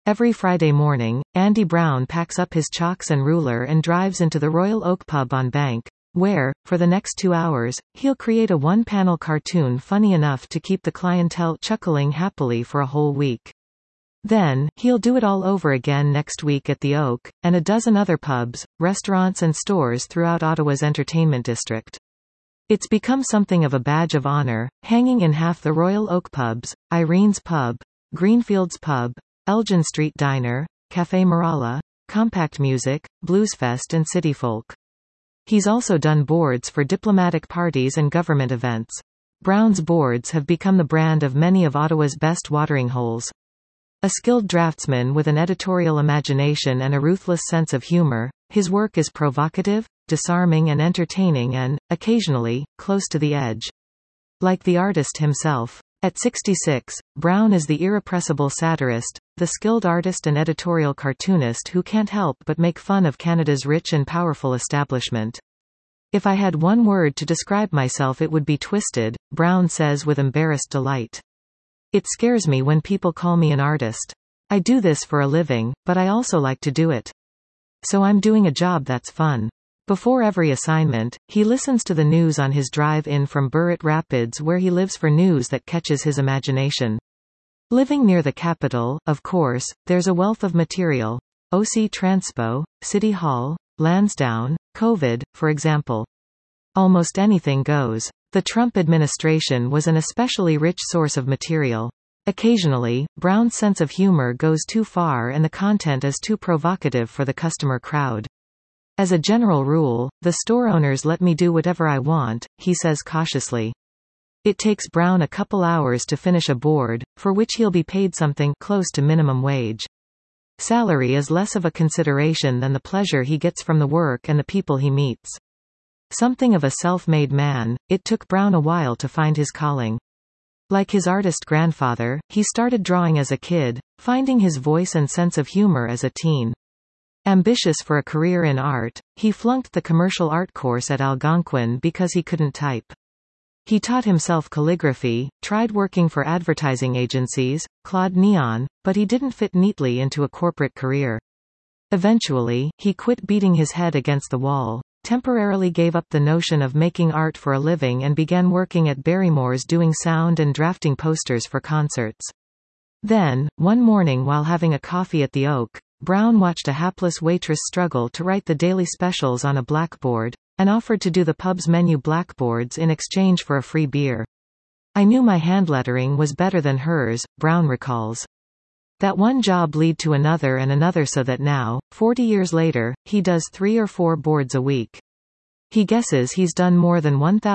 Every Friday morning, Andy Brown packs up his chalks and ruler and drives into the Royal Oak pub on Bank, where, for the next 2 hours, he'll create a one-panel cartoon funny enough to keep the clientele chuckling happily for a whole week. Then, he'll do it all over again next week at the Oak, and a dozen other pubs, restaurants and stores throughout Ottawa's entertainment district. It's become something of a badge of honor, hanging in half the Royal Oak pubs, Irene's Pub, Greenfields Pub, Elgin Street Diner, Café Marala, Compact Music, Bluesfest and City Folk. He's also done boards for diplomatic parties and government events. Brown's boards have become the brand of many of Ottawa's best watering holes. A skilled draftsman with an editorial imagination and a ruthless sense of humor, his work is provocative, disarming and entertaining and, occasionally, close to the edge. Like the artist himself. At 66, Brown is the irrepressible satirist, the skilled artist and editorial cartoonist who can't help but make fun of Canada's rich and powerful establishment. If I had one word to describe myself it would be twisted, Brown says with embarrassed delight. It scares me when people call me an artist. I do this for a living, but I also like to do it. So I'm doing a job that's fun. Before every assignment, he listens to the news on his drive-in from Burritt Rapids where he lives for news that catches his imagination. Living near the capital, of course, there's a wealth of material. OC Transpo, City Hall, Lansdowne, COVID, for example. Almost anything goes. The Trump administration was an especially rich source of material. Occasionally, Brown's sense of humor goes too far and the content is too provocative for the customer crowd. As a general rule, the store owners let me do whatever I want, he says cautiously. It takes Brown a couple hours to finish a board, for which he'll be paid something close to minimum wage. Salary is less of a consideration than the pleasure he gets from the work and the people he meets. Something of a self-made man, it took Brown a while to find his calling. Like his artist grandfather, he started drawing as a kid, finding his voice and sense of humor as a teen. Ambitious for a career in art, he flunked the commercial art course at Algonquin because he couldn't type. He taught himself calligraphy, tried working for advertising agencies, Claude Neon, but he didn't fit neatly into a corporate career. Eventually, he quit beating his head against the wall, temporarily gave up the notion of making art for a living and began working at Barrymore's doing sound and drafting posters for concerts. Then, one morning while having a coffee at the Oak, Brown watched a hapless waitress struggle to write the daily specials on a blackboard, and offered to do the pub's menu blackboards in exchange for a free beer. I knew my handlettering was better than hers, Brown recalls. That one job led to another and another so that now, 40 years later, he does 3 or 4 boards a week. He guesses he's done more than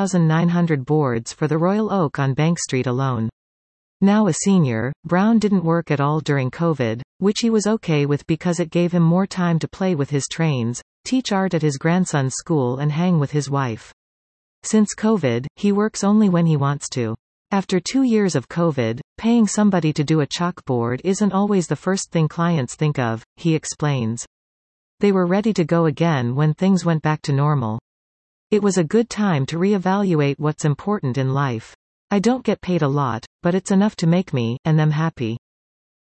1,900 boards for the Royal Oak on Bank Street alone. Now a senior, Brown didn't work at all during COVID, which he was okay with because it gave him more time to play with his trains, teach art at his grandson's school and hang with his wife. Since COVID, he works only when he wants to. After 2 years of COVID, paying somebody to do a chalkboard isn't always the first thing clients think of, he explains. They were ready to go again when things went back to normal. It was a good time to reevaluate what's important in life. I don't get paid a lot, but it's enough to make me, and them happy.